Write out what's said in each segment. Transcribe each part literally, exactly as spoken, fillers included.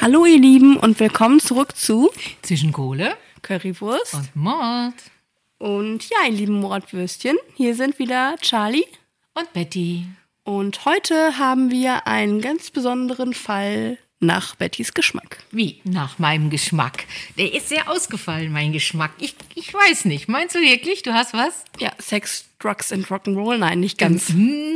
Hallo ihr Lieben und willkommen zurück zu Zwischen Kohle Currywurst und Mord. Und ja, ihr lieben Mordwürstchen, hier sind wieder Charlie Und Betty. Und heute haben wir einen ganz besonderen Fall nach Bettys Geschmack. Wie? Nach meinem Geschmack. Der ist sehr ausgefallen, mein Geschmack. Ich, ich weiß nicht. Meinst du wirklich, du hast was? Ja, Sex, Drugs and Rock'n'Roll? Nein, nicht ganz.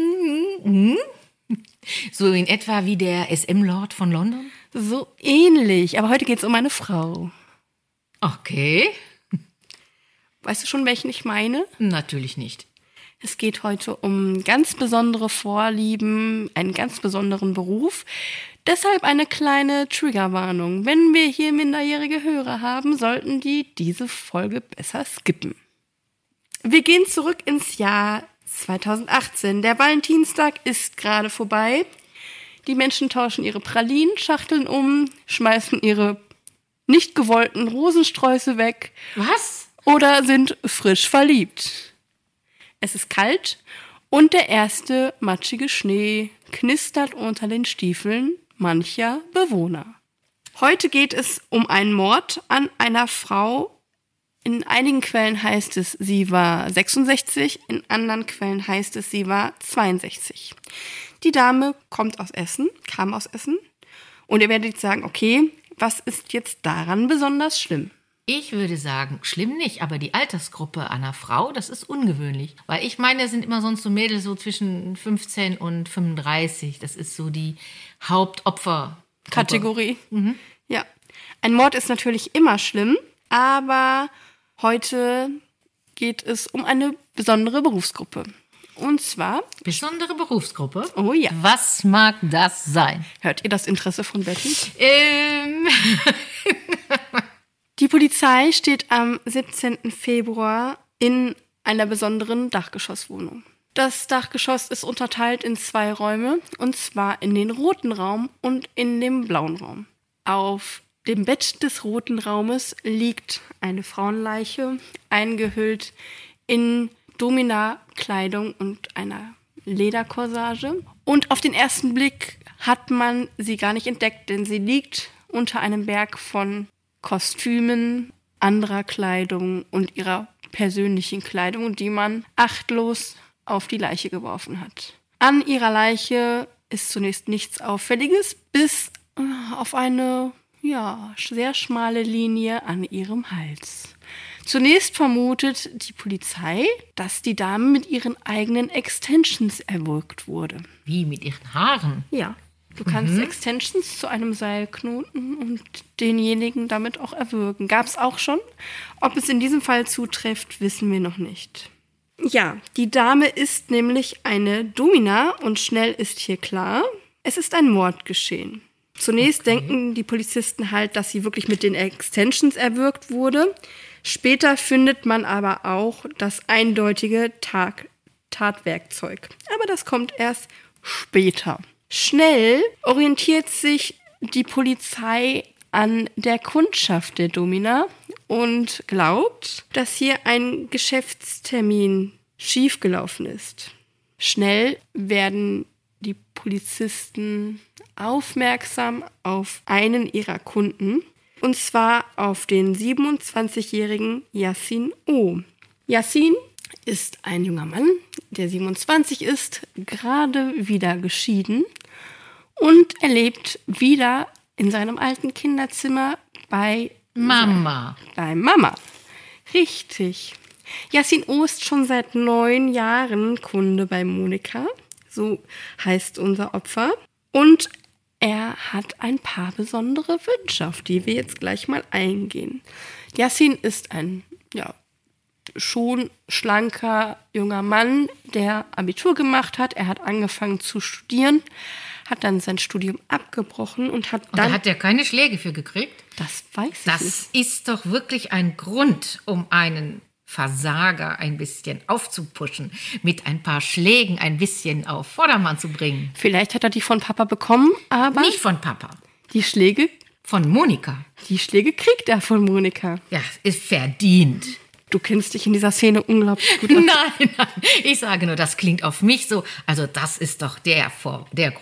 So in etwa wie der S M-Lord von London? So ähnlich, aber heute geht es um eine Frau. Okay. Weißt du schon, welchen ich meine? Natürlich nicht. Es geht heute um ganz besondere Vorlieben, einen ganz besonderen Beruf. Deshalb eine kleine Triggerwarnung. Wenn wir hier minderjährige Hörer haben, sollten die diese Folge besser skippen. Wir gehen zurück ins Jahr zweitausendachtzehn. Der Valentinstag ist gerade vorbei. Die Menschen tauschen ihre Pralinenschachteln um, schmeißen ihre nicht gewollten Rosensträuße weg. Was? Oder sind frisch verliebt. Es ist kalt und der erste matschige Schnee knistert unter den Stiefeln mancher Bewohner. Heute geht es um einen Mord an einer Frau. In einigen Quellen heißt es, sie war sechsundsechzig, in anderen Quellen heißt es, sie war zweiundsechzig. Die Dame kommt aus Essen, kam aus Essen und ihr werdet jetzt sagen, okay, was ist jetzt daran besonders schlimm? Ich würde sagen, schlimm nicht, aber die Altersgruppe einer Frau, das ist ungewöhnlich. Weil ich meine, es sind immer sonst so Mädels so zwischen fünfzehn und fünfunddreißig. Das ist so die Hauptopfer. Kategorie. Mhm. Ja. Ein Mord ist natürlich immer schlimm, aber heute geht es um eine besondere Berufsgruppe. Und zwar... Besondere Berufsgruppe? Oh ja. Was mag das sein? Hört ihr das Interesse von Betty? Ähm... Die Polizei steht am siebzehnten Februar in einer besonderen Dachgeschosswohnung. Das Dachgeschoss ist unterteilt in zwei Räume, und zwar in den roten Raum und in den blauen Raum. Auf dem Bett des roten Raumes liegt eine Frauenleiche, eingehüllt in Domina-Kleidung und einer Lederkorsage. Und auf den ersten Blick hat man sie gar nicht entdeckt, denn sie liegt unter einem Berg von Kostümen, anderer Kleidung und ihrer persönlichen Kleidung, die man achtlos auf die Leiche geworfen hat. An ihrer Leiche ist zunächst nichts Auffälliges, bis auf eine, ja, sehr schmale Linie an ihrem Hals. Zunächst vermutet die Polizei, dass die Dame mit ihren eigenen Extensions erwürgt wurde. Wie, mit ihren Haaren? Ja. Du kannst Mhm. Extensions zu einem Seil knoten und denjenigen damit auch erwürgen. Gab es auch schon. Ob es in diesem Fall zutrifft, wissen wir noch nicht. Ja, die Dame ist nämlich eine Domina und schnell ist hier klar, es ist ein Mord geschehen. Zunächst okay. denken die Polizisten halt, dass sie wirklich mit den Extensions erwürgt wurde. Später findet man aber auch das eindeutige Tat- Tatwerkzeug. Aber das kommt erst später. Schnell orientiert sich die Polizei an der Kundschaft der Domina und glaubt, dass hier ein Geschäftstermin schiefgelaufen ist. Schnell werden die Polizisten aufmerksam auf einen ihrer Kunden, und zwar auf den siebenundzwanzigjährigen Yassin O. Yassin ist ein junger Mann, der siebenundzwanzig ist, gerade wieder geschieden und er lebt wieder in seinem alten Kinderzimmer bei Mama. Bei Mama. Richtig. Yassin O ist schon seit neun Jahren Kunde bei Monika, so heißt unser Opfer. Und er hat ein paar besondere Wünsche, auf die wir jetzt gleich mal eingehen. Yassin ist ein, ja, schon schlanker junger Mann, der Abitur gemacht hat. Er hat angefangen zu studieren, hat dann sein Studium abgebrochen und hat dann... Und da hat er keine Schläge für gekriegt? Das weiß ich Das nicht. Das ist doch wirklich ein Grund, um einen Versager ein bisschen aufzupuschen, mit ein paar Schlägen ein bisschen auf Vordermann zu bringen. Vielleicht hat er die von Papa bekommen, aber... Nicht von Papa. Die Schläge... Von Monika. Die Schläge kriegt er von Monika. Ja, ist verdient. Du kennst dich in dieser Szene unglaublich gut aus. Nein, nein, ich sage nur, das klingt auf mich so, also das ist doch der, Vor- der Grund.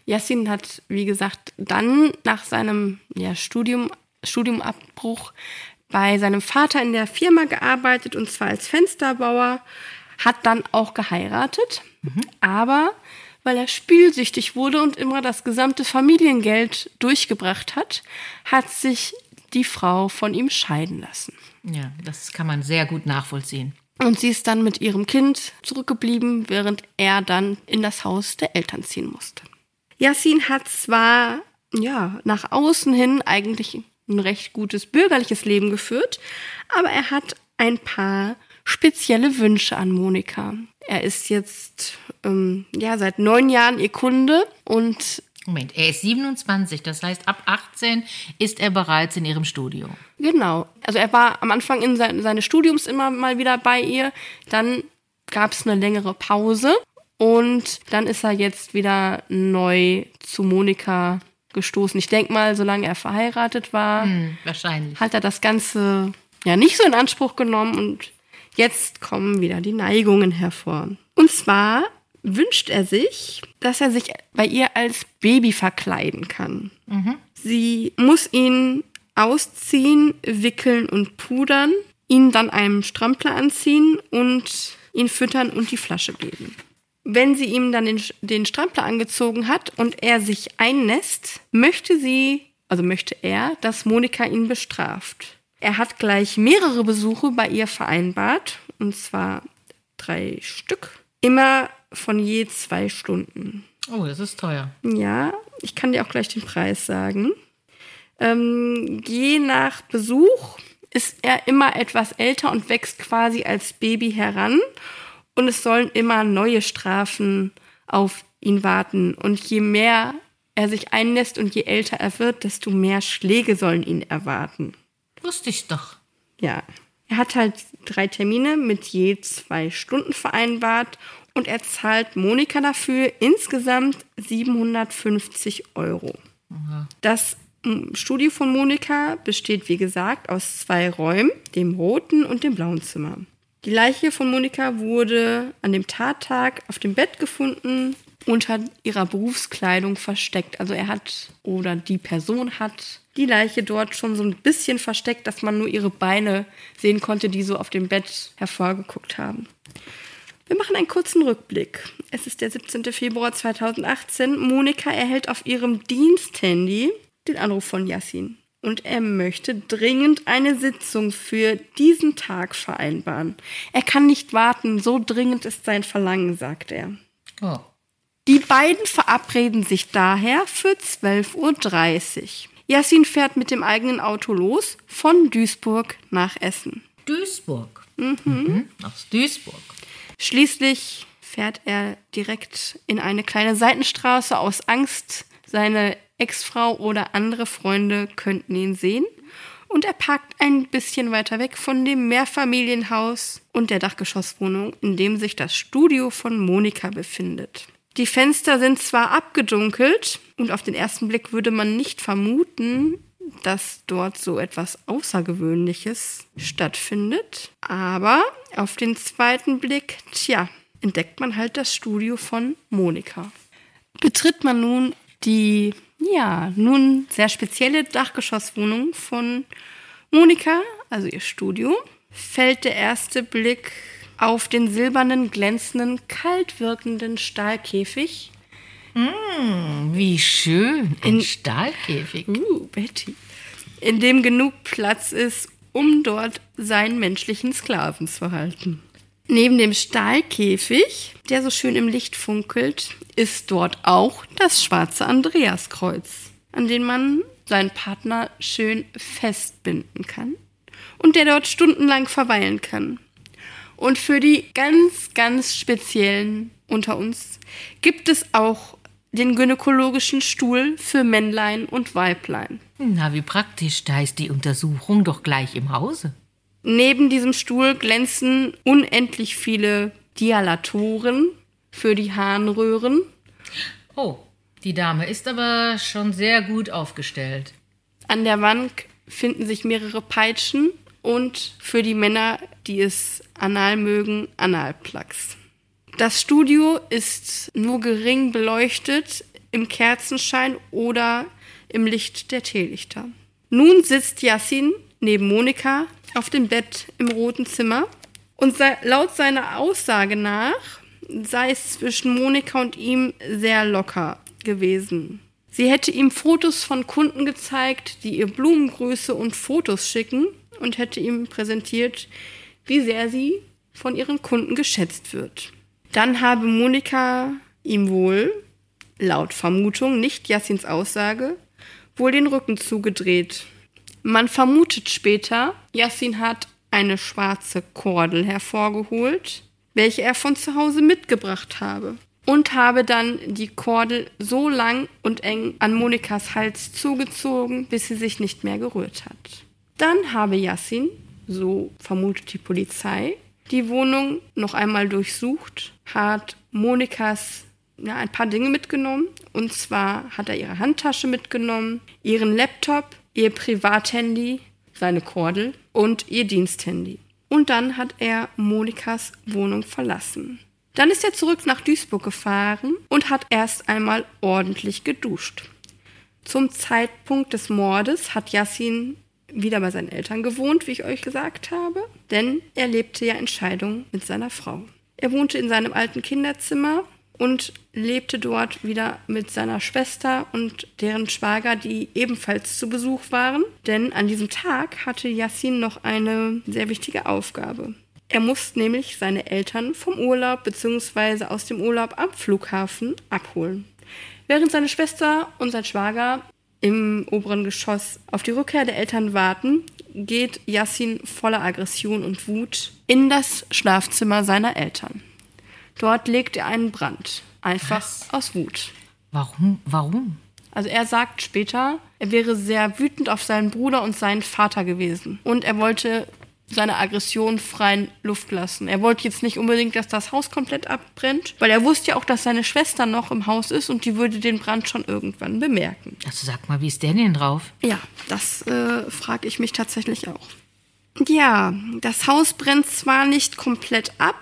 Yassin hat, wie gesagt, dann nach seinem ja, Studium, Studiumabbruch bei seinem Vater in der Firma gearbeitet, und zwar als Fensterbauer, hat dann auch geheiratet, mhm. aber weil er spielsüchtig wurde und immer das gesamte Familiengeld durchgebracht hat, hat sich die Frau von ihm scheiden lassen. Ja, das kann man sehr gut nachvollziehen. Und sie ist dann mit ihrem Kind zurückgeblieben, während er dann in das Haus der Eltern ziehen musste. Yassin hat zwar ja, nach außen hin eigentlich ein recht gutes bürgerliches Leben geführt, aber er hat ein paar spezielle Wünsche an Monika. Er ist jetzt ähm, ja, seit neun Jahren ihr Kunde und Moment, er ist siebenundzwanzig, das heißt, ab achtzehn ist er bereits in ihrem Studio. Genau, also er war am Anfang in se- seines Studiums immer mal wieder bei ihr, dann gab es eine längere Pause und dann ist er jetzt wieder neu zu Monika gestoßen. Ich denke mal, solange er verheiratet war, hm, wahrscheinlich. hat er das Ganze ja nicht so in Anspruch genommen und jetzt kommen wieder die Neigungen hervor. Und zwar wünscht er sich, dass er sich bei ihr als Baby verkleiden kann. Mhm. Sie muss ihn ausziehen, wickeln und pudern, ihn dann einem Strampler anziehen und ihn füttern und die Flasche geben. Wenn sie ihm dann den, den Strampler angezogen hat und er sich einnässt, möchte sie, also möchte er, dass Monika ihn bestraft. Er hat gleich mehrere Besuche bei ihr vereinbart, und zwar drei Stück, immer von je zwei Stunden. Oh, das ist teuer. Ja, ich kann dir auch gleich den Preis sagen. Ähm, je nach Besuch ist er immer etwas älter und wächst quasi als Baby heran. Und es sollen immer neue Strafen auf ihn warten. Und je mehr er sich einnässt und je älter er wird, desto mehr Schläge sollen ihn erwarten. Wusste ich doch. Ja, er hat halt drei Termine mit je zwei Stunden vereinbart. Und er zahlt Monika dafür insgesamt siebenhundertfünfzig Euro. Aha. Das Studio von Monika besteht, wie gesagt, aus zwei Räumen, dem roten und dem blauen Zimmer. Die Leiche von Monika wurde an dem Tattag auf dem Bett gefunden, unter ihrer Berufskleidung versteckt. Also er hat, oder die Person hat die Leiche dort schon so ein bisschen versteckt, dass man nur ihre Beine sehen konnte, die so auf dem Bett hervorgeguckt haben. Wir machen einen kurzen Rückblick. Es ist der siebzehnten Februar zweitausendachtzehn. Monika erhält auf ihrem Diensthandy den Anruf von Yassin. Und er möchte dringend eine Sitzung für diesen Tag vereinbaren. Er kann nicht warten, so dringend ist sein Verlangen, sagt er. Oh. Die beiden verabreden sich daher für zwölf Uhr dreißig. Yassin fährt mit dem eigenen Auto los von Duisburg nach Essen. Duisburg? Mhm. Mhm. Aus Duisburg. Schließlich fährt er direkt in eine kleine Seitenstraße aus Angst, seine Ex-Frau oder andere Freunde könnten ihn sehen. Und er parkt ein bisschen weiter weg von dem Mehrfamilienhaus und der Dachgeschosswohnung, in dem sich das Studio von Monika befindet. Die Fenster sind zwar abgedunkelt und auf den ersten Blick würde man nicht vermuten, dass dort so etwas Außergewöhnliches stattfindet. Aber auf den zweiten Blick, tja, entdeckt man halt das Studio von Monika. Betritt man nun die, ja, nun sehr spezielle Dachgeschosswohnung von Monika, also ihr Studio, fällt der erste Blick auf den silbernen, glänzenden, kalt wirkenden Stahlkäfig. Mm, wie schön, ein In, Stahlkäfig. Uh, Betty. In dem genug Platz ist, um dort seinen menschlichen Sklaven zu halten. Neben dem Stahlkäfig, der so schön im Licht funkelt, ist dort auch das schwarze Andreaskreuz, an dem man seinen Partner schön festbinden kann und der dort stundenlang verweilen kann. Und für die ganz, ganz Speziellen unter uns gibt es auch den gynäkologischen Stuhl für Männlein und Weiblein. Na, wie praktisch, da ist die Untersuchung doch gleich im Hause. Neben diesem Stuhl glänzen unendlich viele Dialatoren für die Harnröhren. Oh, die Dame ist aber schon sehr gut aufgestellt. An der Wand finden sich mehrere Peitschen und für die Männer, die es anal mögen, Analplugs. Das Studio ist nur gering beleuchtet. im Kerzenschein oder im Licht der Teelichter. Nun sitzt Yassin neben Monika auf dem Bett im roten Zimmer und sei, laut seiner Aussage nach sei es zwischen Monika und ihm sehr locker gewesen. Sie hätte ihm Fotos von Kunden gezeigt, die ihr Blumengröße und Fotos schicken und hätte ihm präsentiert, wie sehr sie von ihren Kunden geschätzt wird. Dann habe Monika ihm wohl, laut Vermutung, nicht Yassins Aussage, wohl den Rücken zugedreht. Man vermutet später, Yassin hat eine schwarze Kordel hervorgeholt, welche er von zu Hause mitgebracht habe, und habe dann die Kordel so lang und eng an Monikas Hals zugezogen, bis sie sich nicht mehr gerührt hat. Dann habe Yassin, so vermutet die Polizei, die Wohnung noch einmal durchsucht, hat Monikas ja, ein paar Dinge mitgenommen. Und zwar hat er ihre Handtasche mitgenommen, ihren Laptop, ihr Privathandy, seine Kordel und ihr Diensthandy. Und dann hat er Monikas Wohnung verlassen. Dann ist er zurück nach Duisburg gefahren und hat erst einmal ordentlich geduscht. Zum Zeitpunkt des Mordes hat Yassin wieder bei seinen Eltern gewohnt, wie ich euch gesagt habe, denn er lebte ja in Scheidung mit seiner Frau. Er wohnte in seinem alten Kinderzimmer und lebte dort wieder mit seiner Schwester und deren Schwager, die ebenfalls zu Besuch waren. Denn an diesem Tag hatte Yassin noch eine sehr wichtige Aufgabe. Er musste nämlich seine Eltern vom Urlaub bzw. aus dem Urlaub am Flughafen abholen. Während seine Schwester und sein Schwager im oberen Geschoss auf die Rückkehr der Eltern warten, geht Yassin voller Aggression und Wut in das Schlafzimmer seiner Eltern. Dort legt er einen Brand, einfach Was? aus Wut. Warum? Warum? Also er sagt später, er wäre sehr wütend auf seinen Bruder und seinen Vater gewesen. Und er wollte seine Aggression freien Luft lassen. Er wollte jetzt nicht unbedingt, dass das Haus komplett abbrennt, weil er wusste ja auch, dass seine Schwester noch im Haus ist und die würde den Brand schon irgendwann bemerken. Also sag mal, wie ist der denn drauf? Ja, das äh, frage ich mich tatsächlich auch. Ja, das Haus brennt zwar nicht komplett ab,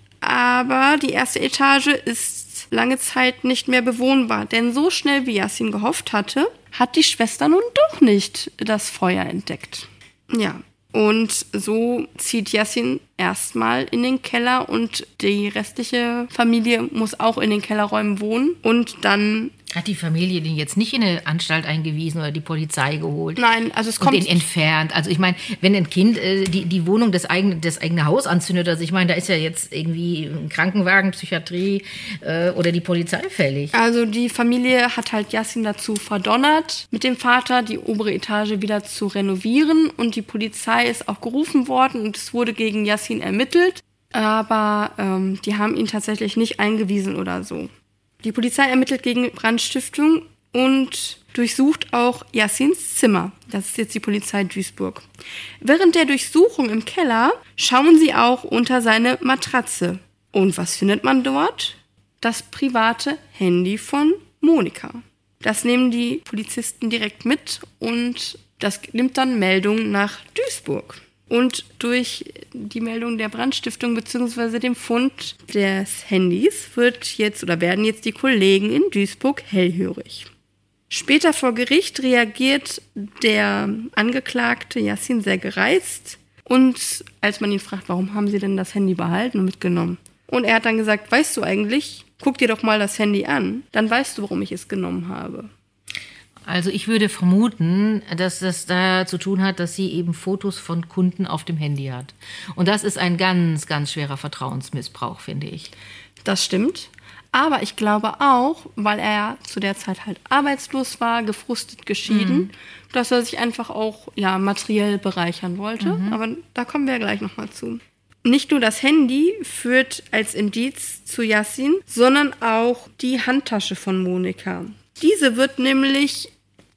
aber die erste Etage ist lange Zeit nicht mehr bewohnbar, denn so schnell wie Yassin gehofft hatte, hat die Schwester nun doch nicht das Feuer entdeckt. Ja, und so zieht Yassin erstmal in den Keller und die restliche Familie muss auch in den Kellerräumen wohnen und dann... Hat die Familie den jetzt nicht in eine Anstalt eingewiesen oder die Polizei geholt? Nein, also es kommt... Und den entfernt. Also ich meine, wenn ein Kind äh, die, die Wohnung des eigenen, das eigene Haus anzündet, also ich meine, da ist ja jetzt irgendwie ein Krankenwagen, Psychiatrie äh, oder die Polizei fällig. Also die Familie hat halt Yassin dazu verdonnert, mit dem Vater die obere Etage wieder zu renovieren und die Polizei ist auch gerufen worden und es wurde gegen Yassin ermittelt, aber ähm, die haben ihn tatsächlich nicht eingewiesen oder so. Die Polizei ermittelt gegen Brandstiftung und durchsucht auch Yassins Zimmer. Das ist jetzt die Polizei Duisburg. Während der Durchsuchung im Keller schauen sie auch unter seine Matratze. Und was findet man dort? Das private Handy von Monika. Das nehmen die Polizisten direkt mit und das nimmt dann Meldung nach Duisburg. Und durch die Meldung der Brandstiftung bzw. dem Fund des Handys wird jetzt oder werden jetzt die Kollegen in Duisburg hellhörig. Später vor Gericht reagiert der Angeklagte Yassin sehr gereizt und als man ihn fragt, warum haben Sie denn das Handy behalten und mitgenommen? Und er hat dann gesagt, weißt du eigentlich, guck dir doch mal das Handy an, dann weißt du, warum ich es genommen habe. Also ich würde vermuten, dass das da zu tun hat, dass sie eben Fotos von Kunden auf dem Handy hat. Und das ist ein ganz, ganz schwerer Vertrauensmissbrauch, finde ich. Das stimmt. Aber ich glaube auch, weil er zu der Zeit halt arbeitslos war, gefrustet, geschieden, mhm. dass er sich einfach auch ja, materiell bereichern wollte. Mhm. Aber da kommen wir ja gleich nochmal zu. Nicht nur das Handy führt als Indiz zu Yassin, sondern auch die Handtasche von Monika. Diese wird nämlich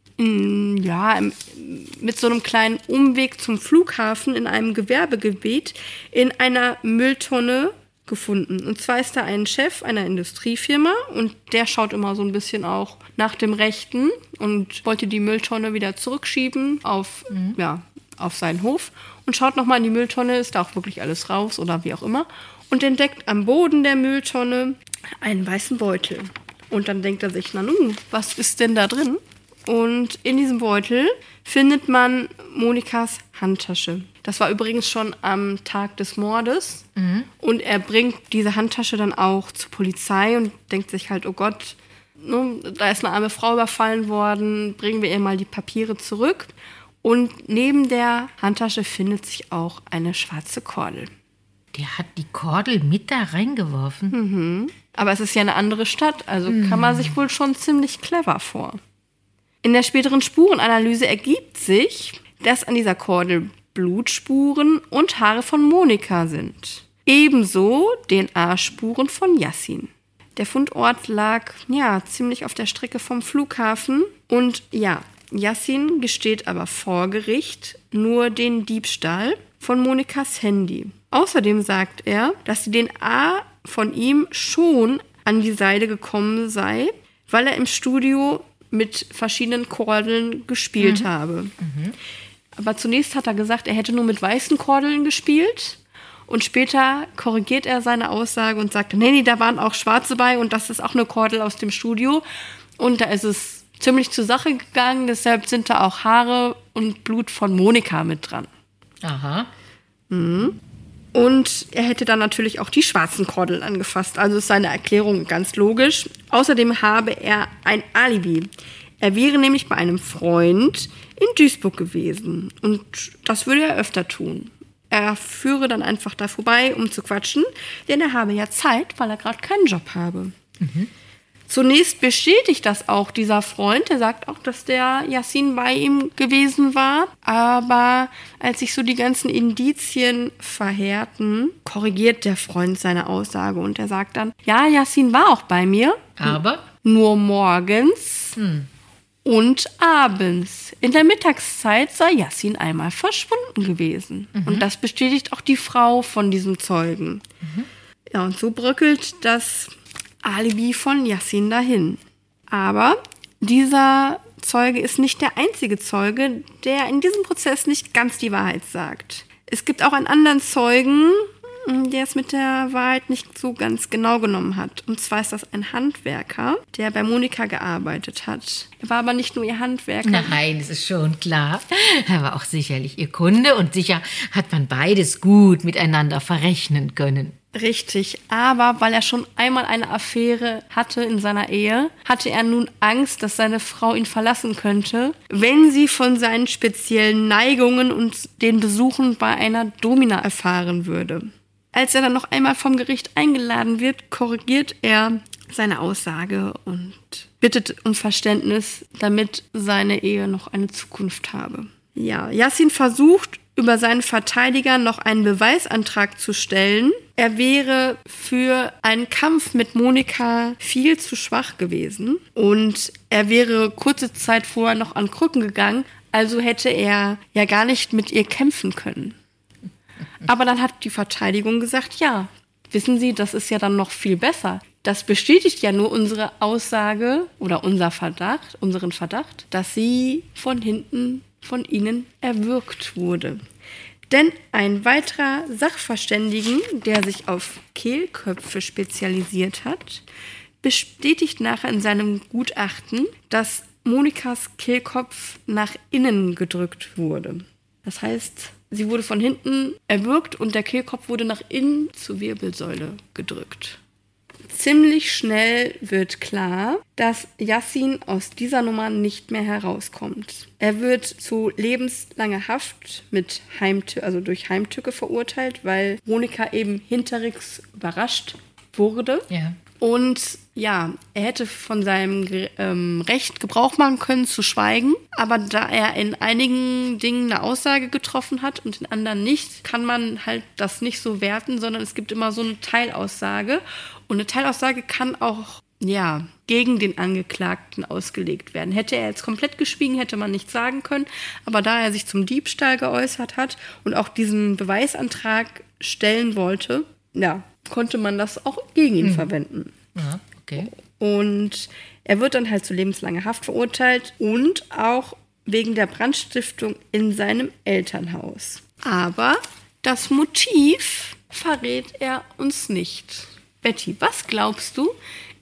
ja, mit so einem kleinen Umweg zum Flughafen in einem Gewerbegebiet in einer Mülltonne gefunden. Und zwar ist da ein Chef einer Industriefirma und der schaut immer so ein bisschen auch nach dem Rechten und wollte die Mülltonne wieder zurückschieben auf, mhm. ja, auf seinen Hof und schaut nochmal in die Mülltonne, ist da auch wirklich alles raus oder wie auch immer und entdeckt am Boden der Mülltonne einen weißen Beutel. Und dann denkt er sich, na nun, was ist denn da drin? Und in diesem Beutel findet man Monikas Handtasche. Das war übrigens schon am Tag des Mordes. Mhm. Und er bringt diese Handtasche dann auch zur Polizei und denkt sich halt, oh Gott, ne, da ist eine arme Frau überfallen worden, bringen wir ihr mal die Papiere zurück. Und neben der Handtasche findet sich auch eine schwarze Kordel. Der hat die Kordel mit da reingeworfen? Mhm. Aber es ist ja eine andere Stadt, also mhm. kam man sich wohl schon ziemlich clever vor. In der späteren Spurenanalyse ergibt sich, dass an dieser Kordel Blutspuren und Haare von Monika sind. Ebenso D N A-Spuren von Yassin. Der Fundort lag ja ziemlich auf der Strecke vom Flughafen. Und ja, Yassin gesteht aber vor Gericht nur den Diebstahl von Monikas Handy. Außerdem sagt er, dass die D N A von ihm schon an die Seide gekommen sei, weil er im Studio mit verschiedenen Kordeln gespielt mhm. habe. Mhm. Aber zunächst hat er gesagt, er hätte nur mit weißen Kordeln gespielt. Und später korrigiert er seine Aussage und sagt, nee, nee, da waren auch schwarze bei und das ist auch eine Kordel aus dem Studio. Und da ist es ziemlich zur Sache gegangen, deshalb sind da auch Haare und Blut von Monika mit dran. Aha. Mhm. Und er hätte dann natürlich auch die schwarzen Kordeln angefasst. Also ist seine Erklärung ganz logisch. Außerdem habe er ein Alibi. Er wäre nämlich bei einem Freund in Duisburg gewesen. Und das würde er öfter tun. Er führe dann einfach da vorbei, um zu quatschen. Denn er habe ja Zeit, weil er gerade keinen Job habe. Mhm. Zunächst bestätigt das auch dieser Freund. Er sagt auch, dass der Yassin bei ihm gewesen war. Aber als sich so die ganzen Indizien verhärten, korrigiert der Freund seine Aussage. Und er sagt dann, ja, Yassin war auch bei mir. Aber? Nur morgens hm. und abends. In der Mittagszeit sei Yassin einmal verschwunden gewesen. Mhm. Und das bestätigt auch die Frau von diesem Zeugen. Mhm. Ja, und so bröckelt das Alibi von Yassin dahin. Aber dieser Zeuge ist nicht der einzige Zeuge, der in diesem Prozess nicht ganz die Wahrheit sagt. Es gibt auch einen anderen Zeugen, der es mit der Wahrheit nicht so ganz genau genommen hat. Und zwar ist das ein Handwerker, der bei Monika gearbeitet hat. Er war aber nicht nur ihr Handwerker. Nein, das ist schon klar. Er war auch sicherlich ihr Kunde und sicher hat man beides gut miteinander verrechnen können. Richtig, aber weil er schon einmal eine Affäre hatte in seiner Ehe, hatte er nun Angst, dass seine Frau ihn verlassen könnte, wenn sie von seinen speziellen Neigungen und den Besuchen bei einer Domina erfahren würde. Als er dann noch einmal vom Gericht eingeladen wird, korrigiert er seine Aussage und bittet um Verständnis, damit seine Ehe noch eine Zukunft habe. Ja, Yassin versucht, über seinen Verteidiger noch einen Beweisantrag zu stellen. Er wäre für einen Kampf mit Monika viel zu schwach gewesen und er wäre kurze Zeit vorher noch an Krücken gegangen, also hätte er ja gar nicht mit ihr kämpfen können. Aber dann hat die Verteidigung gesagt, ja, wissen Sie, das ist ja dann noch viel besser. Das bestätigt ja nur unsere Aussage oder unser Verdacht, unseren Verdacht, dass sie von hinten von ihnen erwürgt wurde. Denn ein weiterer Sachverständigen, der sich auf Kehlköpfe spezialisiert hat, bestätigt nachher in seinem Gutachten, dass Monikas Kehlkopf nach innen gedrückt wurde. Das heißt, sie wurde von hinten erwürgt und der Kehlkopf wurde nach innen zur Wirbelsäule gedrückt. Ziemlich schnell wird klar, dass Yassin aus dieser Nummer nicht mehr herauskommt. Er wird zu lebenslanger Haft mit Heimtücke, also durch Heimtücke verurteilt, weil Monika eben hinterrücks überrascht wurde. Ja. Und ja, er hätte von seinem ähm, Recht Gebrauch machen können, zu schweigen. Aber da er in einigen Dingen eine Aussage getroffen hat und in anderen nicht, kann man halt das nicht so werten, sondern es gibt immer so eine Teilaussage. Und eine Teilaussage kann auch ja, gegen den Angeklagten ausgelegt werden. Hätte er jetzt komplett geschwiegen, hätte man nichts sagen können. Aber da er sich zum Diebstahl geäußert hat und auch diesen Beweisantrag stellen wollte, ja, konnte man das auch gegen ihn hm. verwenden. Ja, okay. Und er wird dann halt zu lebenslanger Haft verurteilt und auch wegen der Brandstiftung in seinem Elternhaus. Aber das Motiv verrät er uns nicht. Betty, was glaubst du,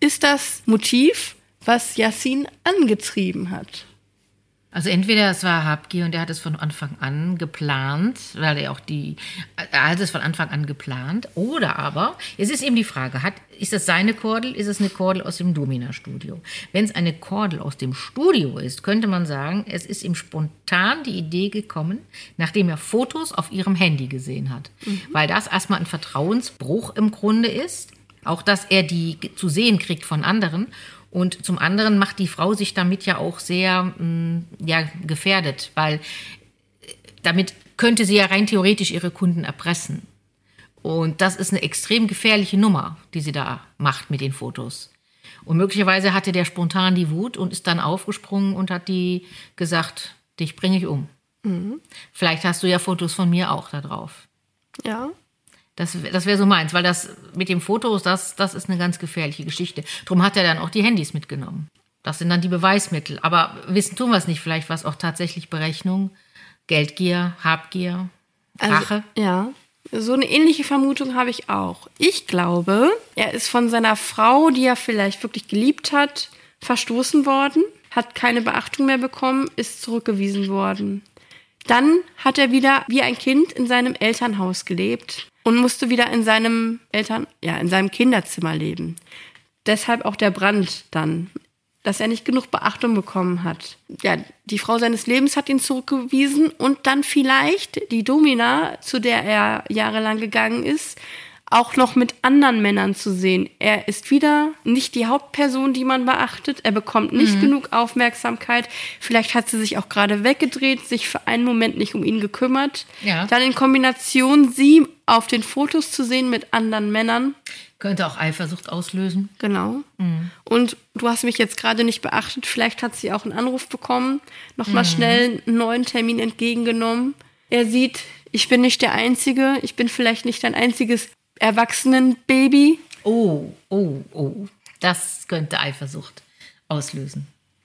ist das Motiv, was Yassin angetrieben hat? Also entweder es war Habgier und er hat es von Anfang an geplant, weil er auch die, er hat es von Anfang an geplant, oder aber, es ist eben die Frage, hat, ist das seine Kordel, ist es eine Kordel aus dem Domina-Studio? Wenn es eine Kordel aus dem Studio ist, könnte man sagen, es ist ihm spontan die Idee gekommen, nachdem er Fotos auf ihrem Handy gesehen hat. Mhm. Weil das erstmal ein Vertrauensbruch im Grunde ist, auch dass er die zu sehen kriegt von anderen. Und zum anderen macht die Frau sich damit ja auch sehr mh, ja, gefährdet, weil damit könnte sie ja rein theoretisch ihre Kunden erpressen. Und das ist eine extrem gefährliche Nummer, die sie da macht mit den Fotos. Und möglicherweise hatte der spontan die Wut und ist dann aufgesprungen und hat die gesagt, dich bringe ich um. Mhm. Vielleicht hast du ja Fotos von mir auch da drauf. Ja. Das, das wäre so meins, weil das mit den Fotos, das, das ist eine ganz gefährliche Geschichte. Drum hat er dann auch die Handys mitgenommen. Das sind dann die Beweismittel. Aber wissen tun wir es nicht. Vielleicht war es auch tatsächlich Berechnung, Geldgier, Habgier, Rache. Also, ja, so eine ähnliche Vermutung habe ich auch. Ich glaube, er ist von seiner Frau, die er vielleicht wirklich geliebt hat, verstoßen worden, hat keine Beachtung mehr bekommen, ist zurückgewiesen worden. Dann hat er wieder wie ein Kind in seinem Elternhaus gelebt und musste wieder in seinem Eltern, ja, in seinem Kinderzimmer leben. Deshalb auch der Brand dann, dass er nicht genug Beachtung bekommen hat. Ja, die Frau seines Lebens hat ihn zurückgewiesen und dann vielleicht die Domina, zu der er jahrelang gegangen ist, auch noch mit anderen Männern zu sehen. Er ist wieder nicht die Hauptperson, die man beachtet. Er bekommt nicht mhm. genug Aufmerksamkeit. Vielleicht hat sie sich auch gerade weggedreht, sich für einen Moment nicht um ihn gekümmert. Ja. Dann in Kombination sie auf den Fotos zu sehen mit anderen Männern. Könnte auch Eifersucht auslösen. Genau. Mhm. Und du hast mich jetzt gerade nicht beachtet. Vielleicht hat sie auch einen Anruf bekommen, nochmal mhm. schnell einen neuen Termin entgegengenommen. Er sieht, ich bin nicht der Einzige. Ich bin vielleicht nicht dein einziges Erwachsenenbaby. Oh, oh, oh. Das könnte Eifersucht auslösen.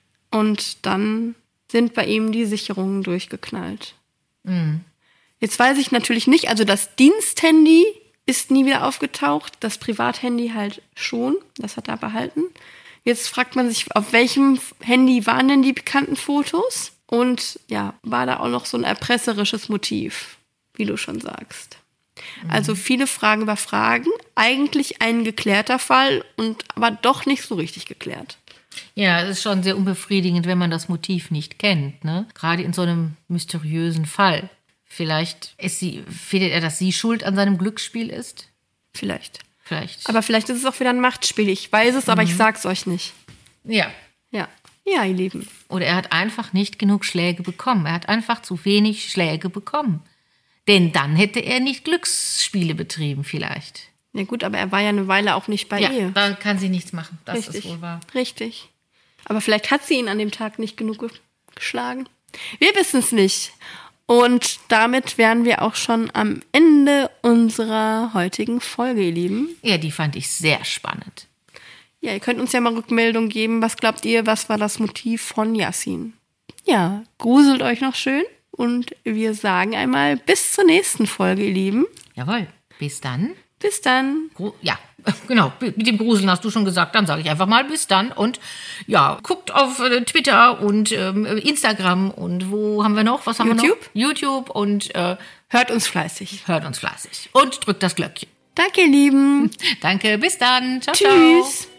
Und dann sind bei ihm die Sicherungen durchgeknallt. Mhm. Jetzt weiß ich natürlich nicht, also das Diensthandy ist nie wieder aufgetaucht, das Privathandy halt schon, das hat er behalten. Jetzt fragt man sich, auf welchem Handy waren denn die bekannten Fotos? Und ja, war da auch noch so ein erpresserisches Motiv, wie du schon sagst. Also viele Fragen über Fragen, eigentlich ein geklärter Fall und aber doch nicht so richtig geklärt. Ja, es ist schon sehr unbefriedigend, wenn man das Motiv nicht kennt, ne? Gerade in so einem mysteriösen Fall. Vielleicht ist sie, findet er, dass sie schuld an seinem Glücksspiel ist? Vielleicht. Vielleicht. Aber vielleicht ist es auch wieder ein Machtspiel. Ich weiß es, aber mhm. ich sag's euch nicht. Ja. Ja. Ja, ihr Lieben. Oder er hat einfach nicht genug Schläge bekommen. Er hat einfach zu wenig Schläge bekommen. Denn dann hätte er nicht Glücksspiele betrieben vielleicht. Ja gut, aber er war ja eine Weile auch nicht bei ja, ihr. Ja, da kann sie nichts machen. Das Richtig. ist wohl wahr. Richtig. Aber vielleicht hat sie ihn an dem Tag nicht genug ge- geschlagen. Wir wissen es nicht. Und damit wären wir auch schon am Ende unserer heutigen Folge, ihr Lieben. Ja, die fand ich sehr spannend. Ja, ihr könnt uns ja mal Rückmeldung geben. Was glaubt ihr, was war das Motiv von Yassin? Ja, gruselt euch noch schön. Und wir sagen einmal bis zur nächsten Folge, ihr Lieben. Jawohl, bis dann. Bis dann. Gru- ja, genau, mit dem Gruseln hast du schon gesagt, dann sage ich einfach mal bis dann. Und ja, guckt auf äh, Twitter und ähm, Instagram und wo haben wir noch? Was haben YouTube? wir noch? YouTube und äh, hört uns fleißig. Hört uns fleißig. Und drückt das Glöckchen. Danke, ihr Lieben. Danke, bis dann. Ciao, Tschüss. ciao.